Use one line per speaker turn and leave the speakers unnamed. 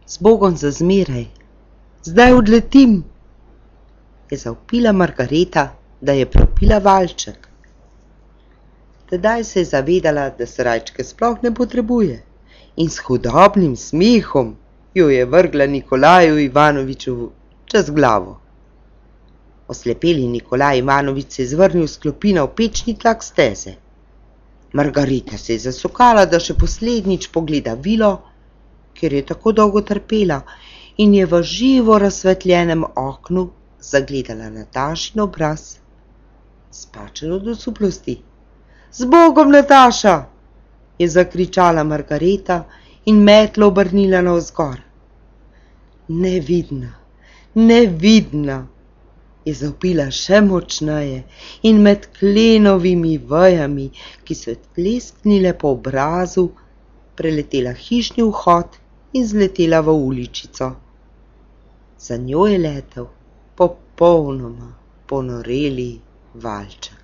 Zbogom za zmeraj. Zdaj odletim, je zavpila Margareta, da je propila valček. Tedaj se je zavedala, da srajčke sploh ne potrebuje, in s hudobnim smehom jo je vrgla Nikolaju Ivanoviču čez glavo. Oslepeli Nikolaj Ivanovič se je zvrnil s klopi na opečni tlak steze. Margareta se je zasukala, da še poslednjič pogleda vilo, ker je tako dolgo trpela, in je v živo razsvetljenem oknu zagledala Natašin obraz, spačen od osuplosti. Zbogom, Nataša, je zakričala Margareta in metlo obrnila navzgor. Nevidna, nevidna, je zavpila še močneje in med klenovimi vejami, ki so tlesknile po obrazu, preletela hišni vhod in zletela v uličico. Za njo je letel popolnoma ponoreli valček.